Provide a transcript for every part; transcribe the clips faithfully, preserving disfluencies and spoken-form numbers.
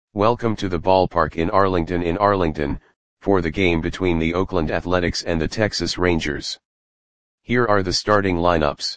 Welcome to the ballpark in Arlington in Arlington, for the game between the Oakland Athletics and the Texas Rangers. Here are the starting lineups.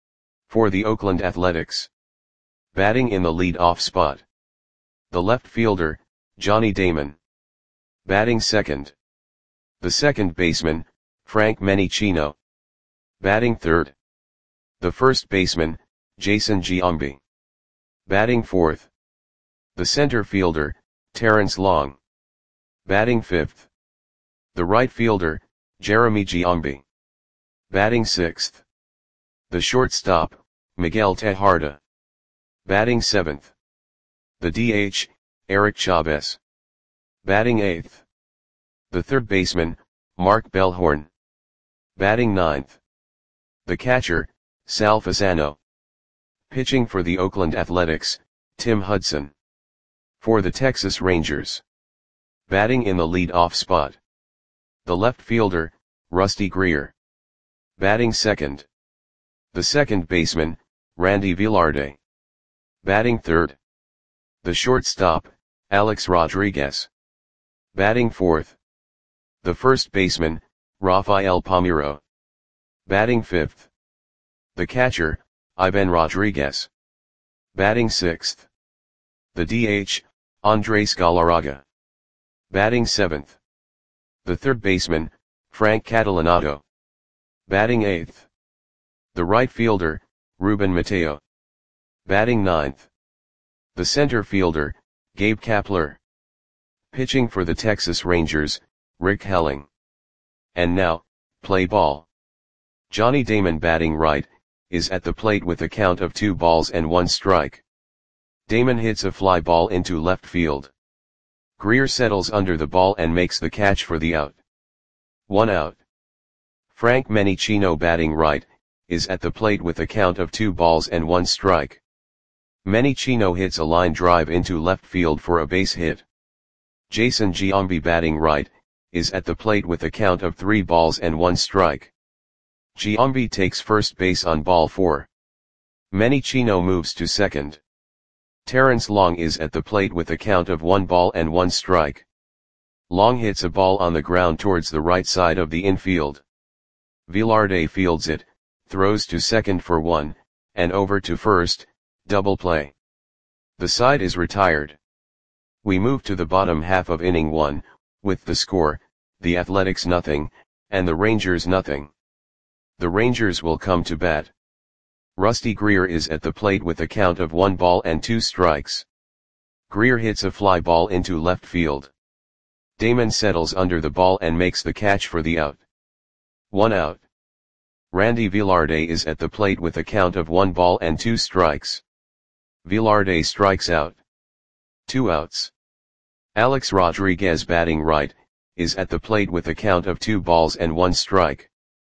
For the Oakland Athletics. Batting in the lead-off spot. The left fielder, Johnny Damon. Batting second. The second baseman, Frank Menechino. Batting third. The first baseman, Jason Giambi. Batting fourth. The center fielder, Terrence Long. Batting fifth. The right fielder, Jeremy Giambi. Batting sixth. The shortstop, Miguel Tejada. Batting seventh. The D H, Eric Chavez. Batting eighth. The third baseman, Mark Bellhorn. Batting ninth. The catcher, Sal Fasano. Pitching for the Oakland Athletics, Tim Hudson. For the Texas Rangers. Batting in the lead-off spot. The left fielder, Rusty Greer. Batting second. The second baseman, Randy Velarde. Batting third. The shortstop, Alex Rodriguez. Batting fourth. The first baseman, Rafael Palmeiro. Batting fifth. The catcher, Ivan Rodriguez. Batting sixth. The D H, Andres Galarraga. Batting seventh. The third baseman, Frank Catalanotto. Batting eighth. The right fielder, Ruben Mateo. Batting ninth. The center fielder, Gabe Kapler. Pitching for the Texas Rangers, Rick Helling. And now, play ball. Johnny Damon, batting right, is at the plate with a count of two balls and one strike. Damon hits a fly ball into left field. Greer settles under the ball and makes the catch for the out. One out. Frank Menechino, batting right, is at the plate with a count of two balls and one strike. Menechino hits a line drive into left field for a base hit. Jason Giambi, batting right, is at the plate with a count of three balls and one strike. Giambi takes first base on ball four. Menechino moves to second. Terrence Long is at the plate with a count of one ball and one strike. Long hits a ball on the ground towards the right side of the infield. Velarde fields it, throws to second for one, and over to first, double play. The side is retired. We move to the bottom half of inning one, with the score, the Athletics nothing, and the Rangers nothing. The Rangers will come to bat. Rusty Greer is at the plate with a count of one ball and two strikes. Greer hits a fly ball into left field. Damon settles under the ball and makes the catch for the out. One out. Randy Velarde is at the plate with a count of one ball and two strikes. Velarde strikes out. Two outs. Alex Rodriguez, batting right, is at the plate with a count of two balls and one strike.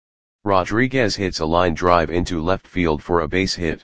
Rodriguez hits a line drive into left field for a base hit.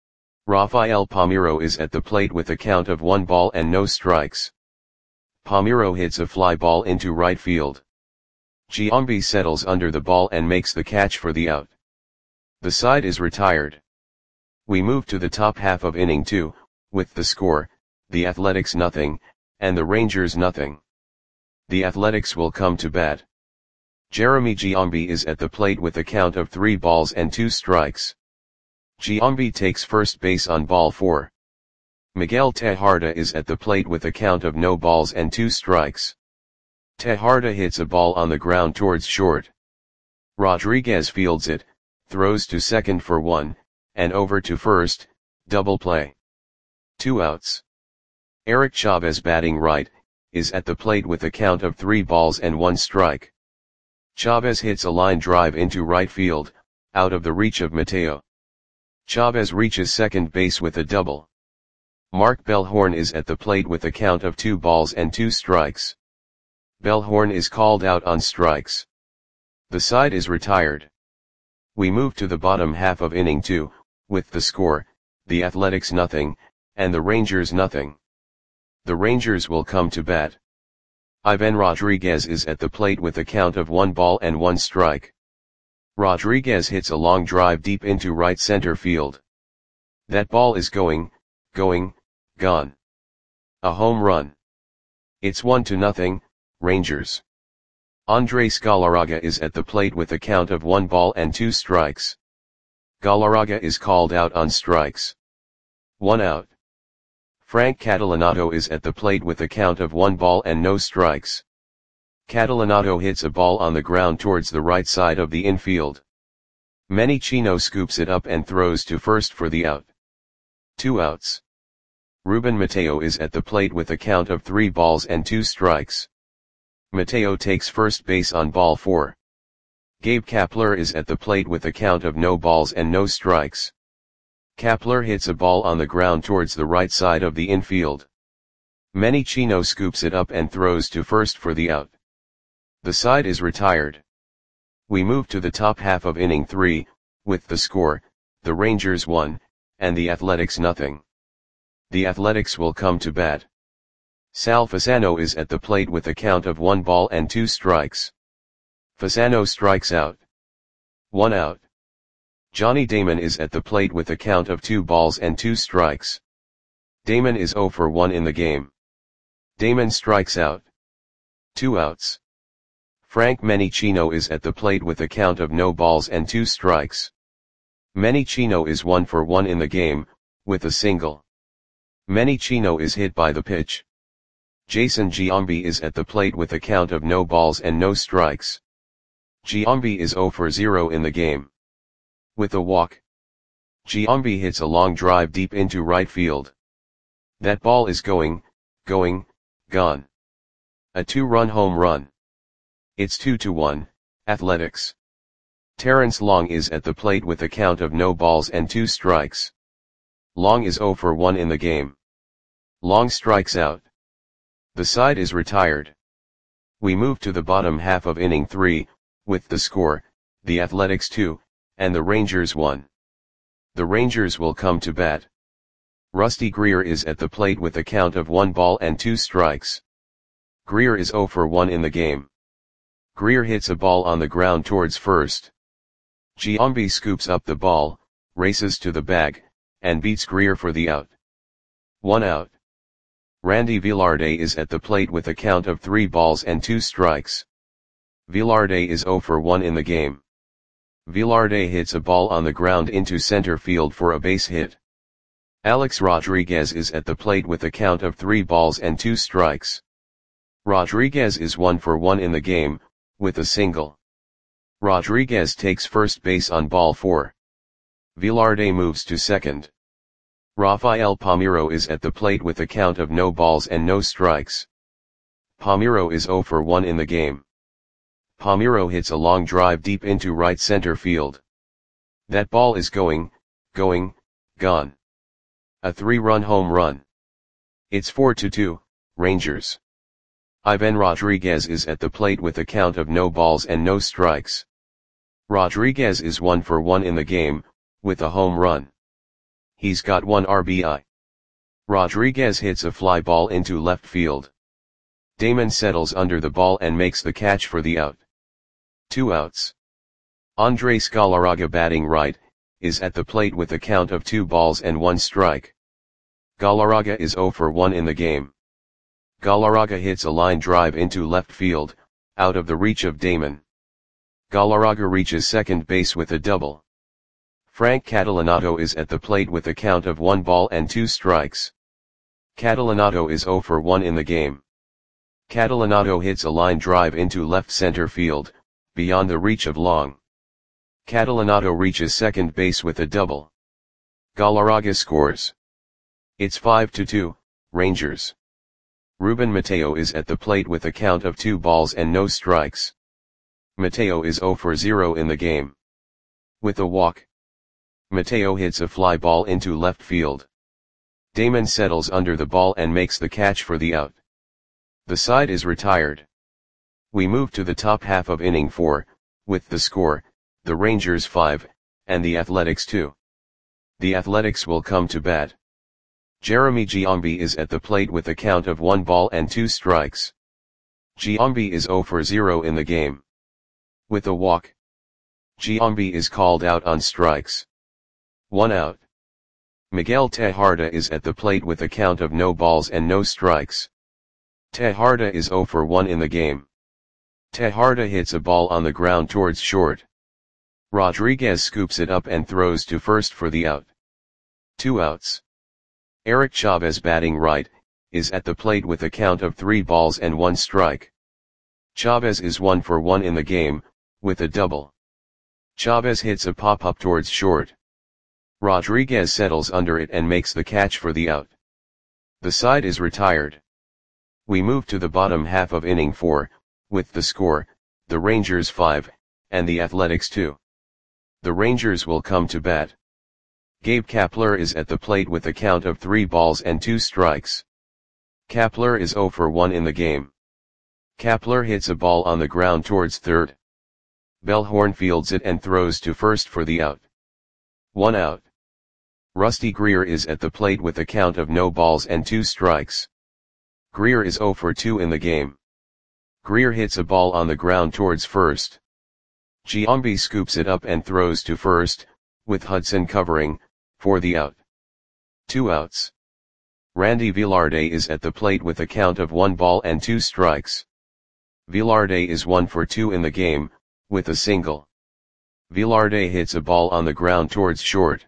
Rafael Palmeiro is at the plate with a count of one ball and no strikes. Palmeiro hits a fly ball into right field. Giambi settles under the ball and makes the catch for the out. The side is retired. We move to the top half of inning two, with the score, the Athletics nothing, and the Rangers nothing. The Athletics will come to bat. Jeremy Giambi is at the plate with a count of three balls and two strikes. Giambi takes first base on ball four. Miguel Tejada is at the plate with a count of no balls and two strikes. Tejada hits a ball on the ground towards short. Rodriguez fields it, throws to second for one, and over to first, double play. Two outs. Eric Chavez, batting right, is at the plate with a count of three balls and one strike. Chavez hits a line drive into right field, out of the reach of Mateo. Chavez reaches second base with a double. Mark Bellhorn is at the plate with a count of two balls and two strikes. Bellhorn is called out on strikes. The side is retired. We move to the bottom half of inning two, with the score, the Athletics nothing, and the Rangers nothing. The Rangers will come to bat. Ivan Rodriguez is at the plate with a count of one ball and one strike. Rodriguez hits a long drive deep into right center field. That ball is going, going, gone. A home run. It's one to nothing, Rangers. Andres Galarraga is at the plate with a count of one ball and two strikes. Galarraga is called out on strikes. One out. Frank Catalanato is at the plate with a count of one ball and no strikes. Catalanato hits a ball on the ground towards the right side of the infield. Manny Chino scoops it up and throws to first for the out. Two outs. Ruben Mateo is at the plate with a count of three balls and two strikes. Mateo takes first base on ball four. Gabe Kapler is at the plate with a count of no balls and no strikes. Kapler hits a ball on the ground towards the right side of the infield. Manny Chino scoops it up and throws to first for the out. The side is retired. We move to the top half of inning three, with the score, the Rangers one, and the Athletics nothing. The Athletics will come to bat. Sal Fasano is at the plate with a count of one ball and two strikes. Fasano strikes out. One out. Johnny Damon is at the plate with a count of two balls and two strikes. Damon is oh for one in the game. Damon strikes out. Two outs. Frank Manny Chino is at the plate with a count of no balls and two strikes. Manny Chino is one for one in the game, with a single. Manny Chino is hit by the pitch. Jason Giambi is at the plate with a count of no balls and no strikes. Giambi is oh for zero in the game. With a walk. Giambi hits a long drive deep into right field. That ball is going, going, gone. A two-run home run. It's two to one, Athletics. Terrence Long is at the plate with a count of no balls and two strikes. Long is oh for one in the game. Long strikes out. The side is retired. We move to the bottom half of inning three, with the score, the Athletics two, and the Rangers one. The Rangers will come to bat. Rusty Greer is at the plate with a count of one ball and two strikes. Greer is oh for one in the game. Greer hits a ball on the ground towards first. Giambi scoops up the ball, races to the bag, and beats Greer for the out. One out. Randy Velarde is at the plate with a count of three balls and two strikes. Velarde is oh for one in the game. Velarde hits a ball on the ground into center field for a base hit. Alex Rodriguez is at the plate with a count of three balls and two strikes. Rodriguez is one for one in the game, with a single. Rodriguez takes first base on ball four. Velarde moves to second. Rafael Palmeiro is at the plate with a count of no balls and no strikes. Palmeiro is oh for one in the game. Palmeiro hits a long drive deep into right center field. That ball is going, going, gone. A three-run home run. It's four to two, Rangers. Ivan Rodriguez is at the plate with a count of no balls and no strikes. Rodriguez is one for one in the game, with a home run. He's got one R B I. Rodriguez hits a fly ball into left field. Damon settles under the ball and makes the catch for the out. Two outs. Andres Galarraga, batting right, is at the plate with a count of two balls and one strike. Galarraga is oh for one in the game. Galarraga hits a line drive into left field, out of the reach of Damon. Galarraga reaches second base with a double. Frank Catalanato is at the plate with a count of one ball and two strikes. Catalanato is oh for one in the game. Catalanato hits a line drive into left center field, beyond the reach of Long. Catalanato reaches second base with a double. Galarraga scores. It's five to two, Rangers. Ruben Mateo is at the plate with a count of two balls and no strikes. Mateo is oh for zero in the game. With a walk. Mateo hits a fly ball into left field. Damon settles under the ball and makes the catch for the out. The side is retired. We move to the top half of inning four, with the score, the Rangers five, and the Athletics two. The Athletics will come to bat. Jeremy Giambi is at the plate with a count of one ball and two strikes. Giambi is oh for zero in the game. With a walk. Giambi is called out on strikes. One out. Miguel Tejada is at the plate with a count of no balls and no strikes. Tejarda is zero for one in the game. Tejarda hits a ball on the ground towards short. Rodriguez scoops it up and throws to first for the out. Two outs. Eric Chavez, batting right, is at the plate with a count of three balls and one strike. Chavez is one for one in the game, with a double. Chavez hits a pop-up towards short. Rodriguez settles under it and makes the catch for the out. The side is retired. We move to the bottom half of inning four, with the score, the Rangers five, and the Athletics two. The Rangers will come to bat. Gabe Kapler is at the plate with a count of three balls and two strikes. Kapler is zero for one in the game. Kapler hits a ball on the ground towards third. Bellhorn fields it and throws to first for the out. One out. Rusty Greer is at the plate with a count of no balls and two strikes. Greer is zero for two in the game. Greer hits a ball on the ground towards first. Giambi scoops it up and throws to first, with Hudson covering, for the out. Two outs. Randy Velarde is at the plate with a count of one ball and two strikes. Velarde is one for two in the game, with a single. Velarde hits a ball on the ground towards short.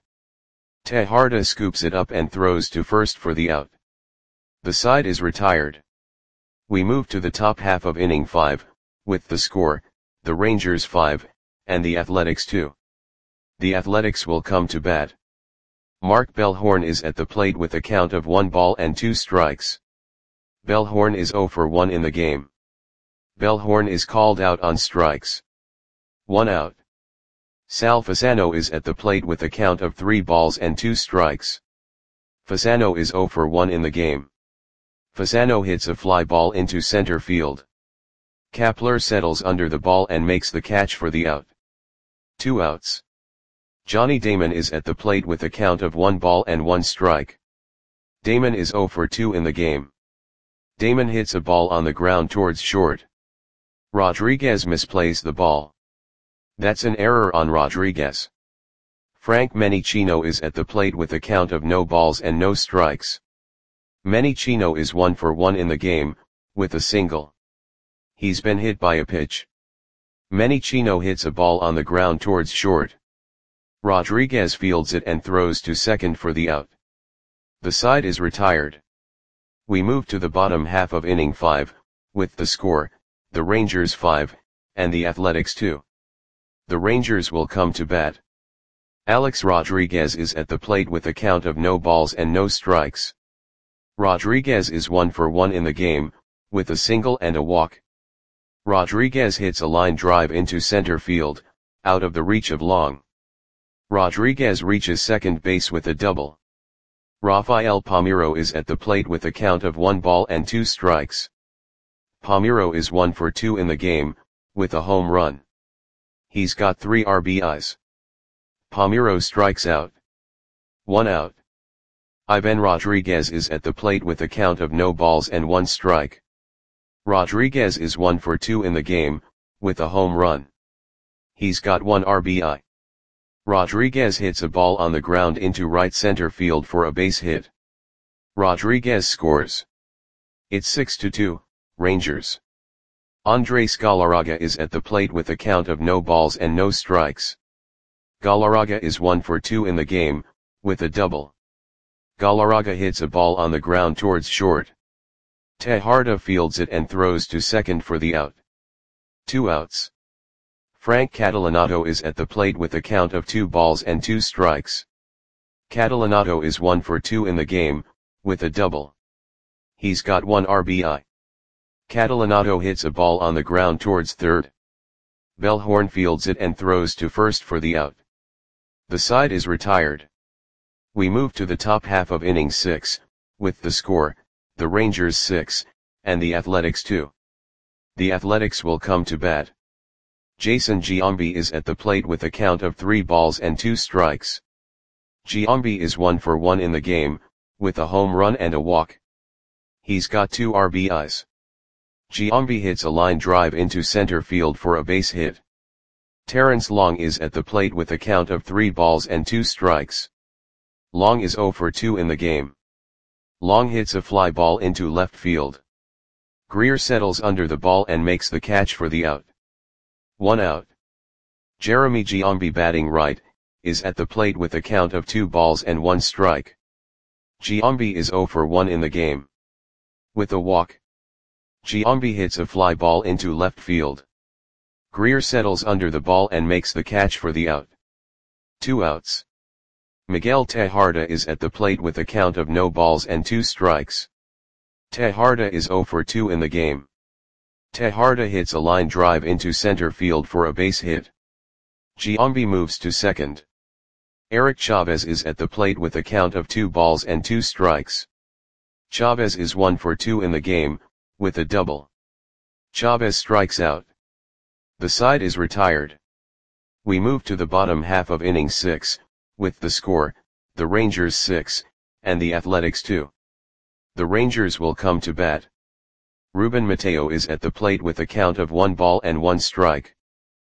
Tejarda scoops it up and throws to first for the out. The side is retired. We move to the top half of inning five, with the score, the Rangers five, and the Athletics two. The Athletics will come to bat. Mark Bellhorn is at the plate with a count of one ball and two strikes. Bellhorn is zero for one in the game. Bellhorn is called out on strikes. One out. Sal Fasano is at the plate with a count of three balls and two strikes. Fasano is zero for one in the game. Fasano hits a fly ball into center field. Kapler settles under the ball and makes the catch for the out. Two outs. Johnny Damon is at the plate with a count of one ball and one strike. Damon is zero for two in the game. Damon hits a ball on the ground towards short. Rodriguez misplays the ball. That's an error on Rodriguez. Frank Menichino is at the plate with a count of no balls and no strikes. Menichino is one for one in the game, with a single. He's been hit by a pitch. Menichino hits a ball on the ground towards short. Rodriguez fields it and throws to second for the out. The side is retired. We move to the bottom half of inning five, with the score, the Rangers five, and the Athletics two. The Rangers will come to bat. Alex Rodriguez is at the plate with a count of no balls and no strikes. Rodriguez is one for one in the game, with a single and a walk. Rodriguez hits a line drive into center field, out of the reach of Long. Rodriguez reaches second base with a double. Rafael Palmeiro is at the plate with a count of one ball and two strikes. Palmeiro is one for two in the game, with a home run. He's got three R B Is. Palmeiro strikes out. One out. Ivan Rodriguez is at the plate with a count of no balls and one strike. Rodriguez is one for two in the game, with a home run. He's got one R B I. Rodriguez hits a ball on the ground into right center field for a base hit. Rodriguez scores. It's six to two, Rangers. Andres Galarraga is at the plate with a count of no balls and no strikes. Galarraga is one for two in the game, with a double. Galarraga hits a ball on the ground towards short. Tejarda fields it and throws to second for the out. Two outs. Frank Catalanato is at the plate with a count of two balls and two strikes. Catalanato is one for two in the game, with a double. He's got one R B I. Catalanato hits a ball on the ground towards third. Bellhorn fields it and throws to first for the out. The side is retired. We move to the top half of inning six, with the score, the Rangers six, and the Athletics two. The Athletics will come to bat. Jason Giambi is at the plate with a count of three balls and two strikes. Giambi is one for one in the game, with a home run and a walk. He's got two R B Is. Giambi hits a line drive into center field for a base hit. Terrence Long is at the plate with a count of three balls and two strikes. Long is zero for two in the game. Long hits a fly ball into left field. Greer settles under the ball and makes the catch for the out. One out. Jeremy Giambi, batting right, is at the plate with a count of two balls and one strike. Giambi is zero for one in the game. With a walk, Giambi hits a fly ball into left field. Greer settles under the ball and makes the catch for the out. Two outs. Miguel Tejada is at the plate with a count of no balls and two strikes. Tejada is zero for two in the game. Tejada hits a line drive into center field for a base hit. Giambi moves to second. Eric Chavez is at the plate with a count of two balls and two strikes. Chavez is one for two in the game, with a double. Chavez strikes out. The side is retired. We move to the bottom half of inning six, with the score, the Rangers six, and the Athletics two. The Rangers will come to bat. Ruben Mateo is at the plate with a count of one ball and one strike.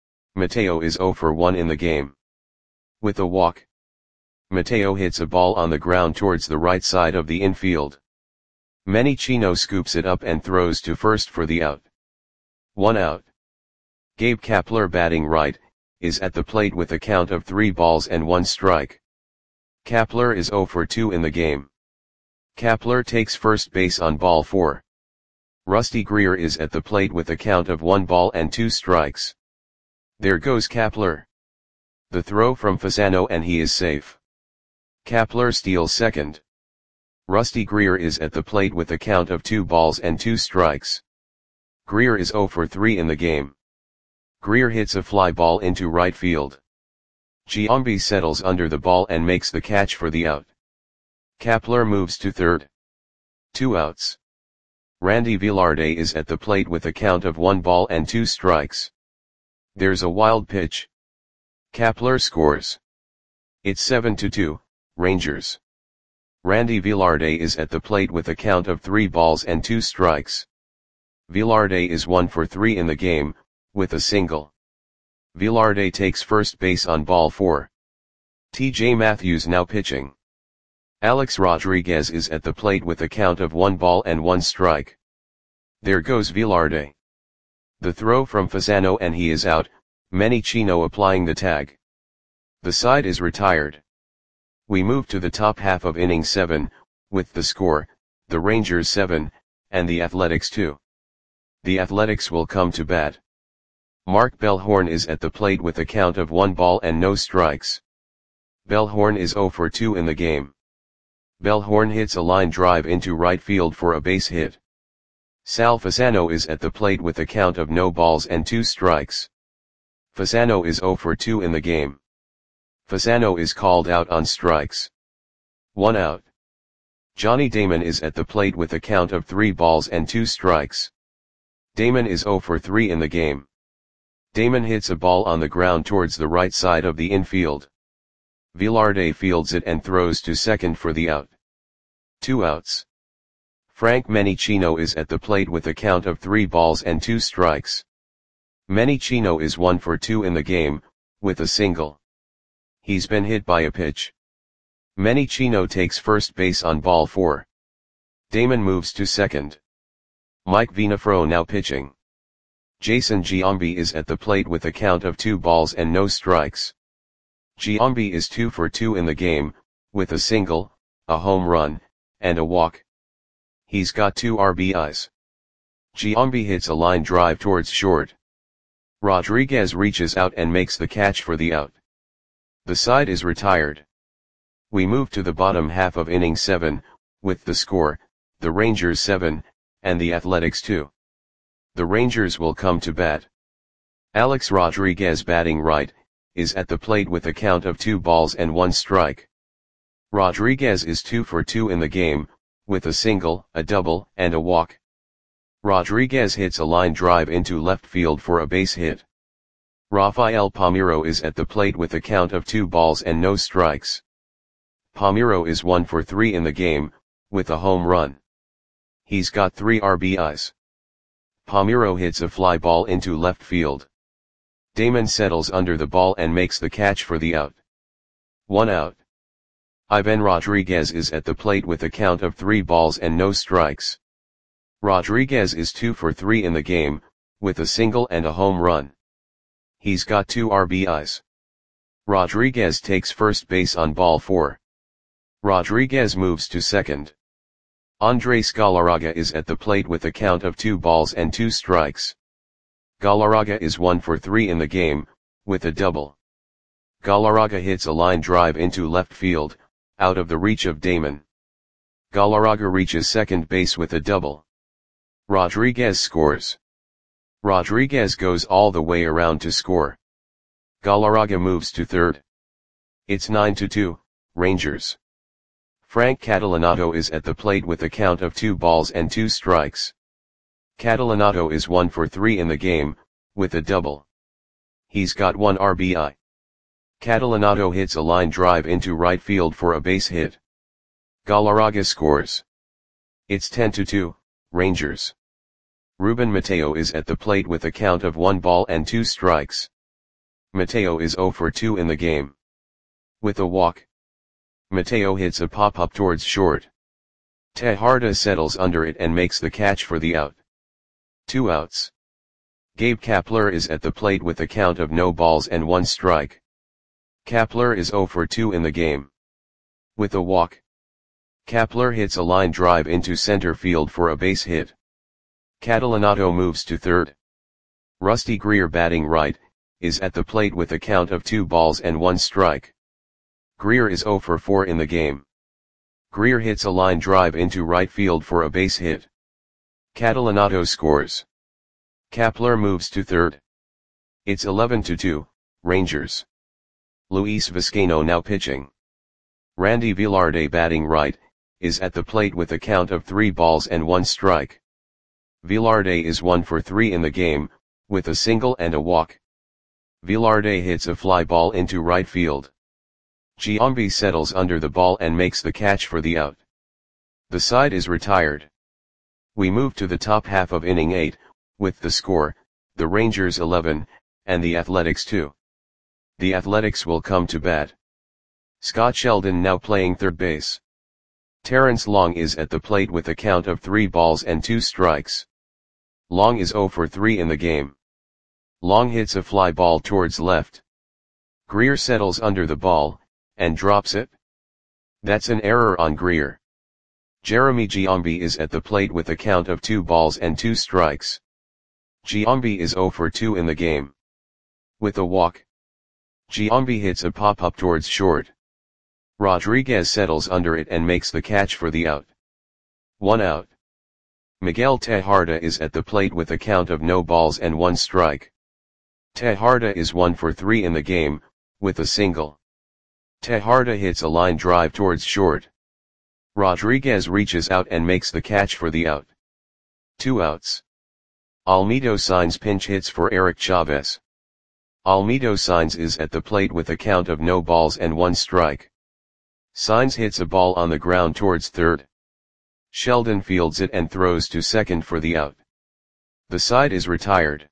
Mateo is zero for one in the game. With a walk, Mateo hits a ball on the ground towards the right side of the infield. Manny Chino scoops it up and throws to first for the out. One out. Gabe Kapler, batting right, is at the plate with a count of three balls and one strike. Kapler is zero for two in the game. Kapler takes first base on ball four. Rusty Greer is at the plate with a count of one ball and two strikes. There goes Kapler. The throw from Fasano and he is safe. Kapler steals second. Rusty Greer is at the plate with a count of two balls and two strikes. Greer is zero for three in the game. Greer hits a fly ball into right field. Giambi settles under the ball and makes the catch for the out. Kapler moves to third. Two outs. Randy Velarde is at the plate with a count of one ball and two strikes. There's a wild pitch. Kapler scores. It's seven to two, Rangers. Randy Velarde is at the plate with a count of three balls and two strikes. Velarde is one for three in the game, with a single. Velarde takes first base on ball four. T J Matthews now pitching. Alex Rodriguez is at the plate with a count of one ball and one strike. There goes Velarde. The throw from Fasano and he is out, Manny Chino applying the tag. The side is retired. We move to the top half of inning seven, with the score, the Rangers seven, and the Athletics two. The Athletics will come to bat. Mark Bellhorn is at the plate with a count of one ball and no strikes. Bellhorn is zero for two in the game. Bellhorn hits a line drive into right field for a base hit. Sal Fasano is at the plate with a count of no balls and two strikes. Fasano is zero for two in the game. Fasano is called out on strikes. One out. Johnny Damon is at the plate with a count of three balls and two strikes. Damon is zero for three in the game. Damon hits a ball on the ground towards the right side of the infield. Velarde fields it and throws to second for the out. Two outs. Frank Menichino is at the plate with a count of three balls and two strikes. Menichino is one for two in the game, with a single. He's been hit by a pitch. Menichino takes first base on ball four. Damon moves to second. Mike Vinafro now pitching. Jason Giambi is at the plate with a count of two balls and no strikes. Giambi is two for two in the game, with a single, a home run, and a walk. He's got two R B Is. Giambi hits a line drive towards short. Rodriguez reaches out and makes the catch for the out. The side is retired. We move to the bottom half of inning seven, with the score, the Rangers seven, and the Athletics two. The Rangers will come to bat. Alex Rodriguez, batting right, is at the plate with a count of two balls and one strike. Rodriguez is two for two in the game, with a single, a double, and a walk. Rodriguez hits a line drive into left field for a base hit. Rafael Palmeiro is at the plate with a count of two balls and no strikes. Palmeiro is one for three in the game, with a home run. He's got three R B Is. Palmeiro hits a fly ball into left field. Damon settles under the ball and makes the catch for the out. One out. Ivan Rodriguez is at the plate with a count of three balls and no strikes. Rodriguez is two for three in the game, with a single and a home run. He's got two R B Is. Rodriguez takes first base on ball four. Rodriguez moves to second. Andres Galarraga is at the plate with a count of two balls and two strikes. Galarraga is one for three in the game, with a double. Galarraga hits a line drive into left field, out of the reach of Damon. Galarraga reaches second base with a double. Rodriguez scores. Rodriguez goes all the way around to score. Galarraga moves to third. It's nine to two, Rangers. Frank Catalanotto is at the plate with a count of two balls and two strikes. Catalanotto is one for three in the game, with a double. He's got one R B I. Catalanotto hits a line drive into right field for a base hit. Galarraga scores. It's ten to two, Rangers. Ruben Mateo is at the plate with a count of one ball and two strikes. Mateo is zero for two in the game. With a walk. Mateo hits a pop-up towards short. Tejada settles under it and makes the catch for the out. Two outs. Gabe Kapler is at the plate with a count of no balls and one strike. Kapler is zero for two in the game. With a walk. Kapler hits a line drive into center field for a base hit. Catalanotto moves to third. Rusty Greer, batting right, is at the plate with a count of two balls and one strike. Greer is zero for four in the game. Greer hits a line drive into right field for a base hit. Catalanotto scores. Kapler moves to third. It's eleven to two, Rangers. Luis Vizcaino now pitching. Randy Velarde, batting right, is at the plate with a count of three balls and one strike. Velarde is one for three in the game, with a single and a walk. Velarde hits a fly ball into right field. Giambi settles under the ball and makes the catch for the out. The side is retired. We move to the top half of inning eight, with the score, the Rangers eleven, and the Athletics two. The Athletics will come to bat. Scott Sheldon now playing third base. Terrence Long is at the plate with a count of three balls and two strikes. Long is zero for three in the game. Long hits a fly ball towards left. Greer settles under the ball, and drops it. That's an error on Greer. Jeremy Giambi is at the plate with a count of two balls and two strikes. Giambi is zero for two in the game. With a walk. Giambi hits a pop-up towards short. Rodriguez settles under it and makes the catch for the out. One out. Miguel Tejada is at the plate with a count of no balls and one strike. Tejada is one for three in the game, with a single. Tejada hits a line drive towards short. Rodriguez reaches out and makes the catch for the out. Two outs. Almedo Sainz pinch hits for Eric Chavez. Almedo Sainz is at the plate with a count of no balls and one strike. Sainz hits a ball on the ground towards third. Sheldon fields it and throws to second for the out. The side is retired.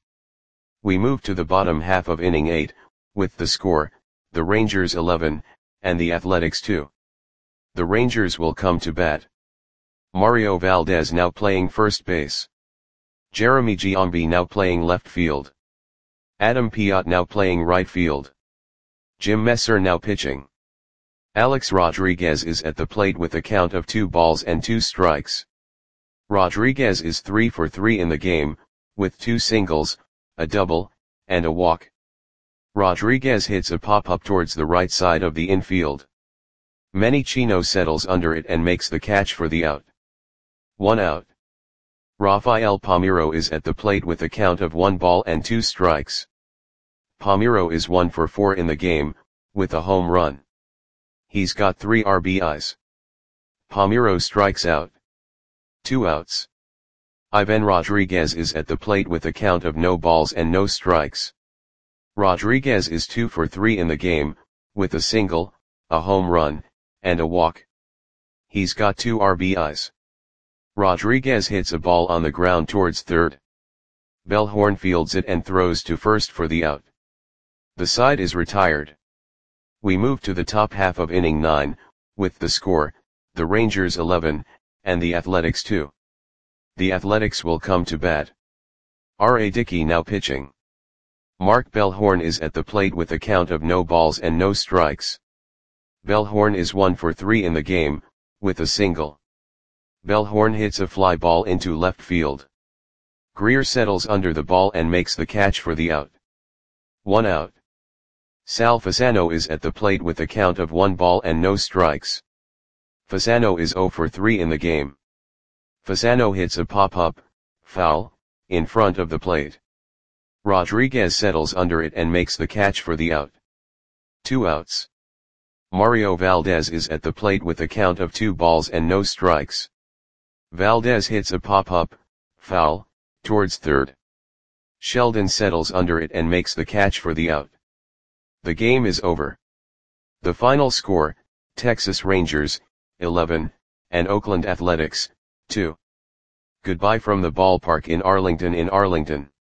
We move to the bottom half of inning eight, with the score, the Rangers eleven, and the Athletics two. The Rangers will come to bat. Mario Valdez now playing first base. Jeremy Giambi now playing left field. Adam Piot now playing right field. Jim Messer now pitching. Alex Rodriguez is at the plate with a count of two balls and two strikes. Rodriguez is three for three in the game, with two singles, a double, and a walk. Rodriguez hits a pop-up towards the right side of the infield. Manny Chino settles under it and makes the catch for the out. One out. Rafael Palmeiro is at the plate with a count of one ball and two strikes. Palmeiro is one for four in the game, with a home run. He's got three R B Is. Palmeiro strikes out. Two outs. Ivan Rodriguez is at the plate with a count of no balls and no strikes. Rodriguez is two for three in the game, with a single, a home run, and a walk. He's got two R B Is. Rodriguez hits a ball on the ground towards third. Bellhorn fields it and throws to first for the out. The side is retired. We move to the top half of inning nine, with the score, the Rangers eleven, and the Athletics two. The Athletics will come to bat. R A Dickey now pitching. Mark Bellhorn is at the plate with a count of no balls and no strikes. Bellhorn is one for three in the game, with a single. Bellhorn hits a fly ball into left field. Greer settles under the ball and makes the catch for the out. One out. Sal Fasano is at the plate with a count of one ball and no strikes. Fasano is zero for three in the game. Fasano hits a pop-up, foul, in front of the plate. Rodriguez settles under it and makes the catch for the out. Two outs. Mario Valdez is at the plate with a count of two balls and no strikes. Valdez hits a pop-up, foul, towards third. Sheldon settles under it and makes the catch for the out. The game is over. The final score, Texas Rangers, eleven, and Oakland Athletics, two. Goodbye from the ballpark in Arlington in Arlington.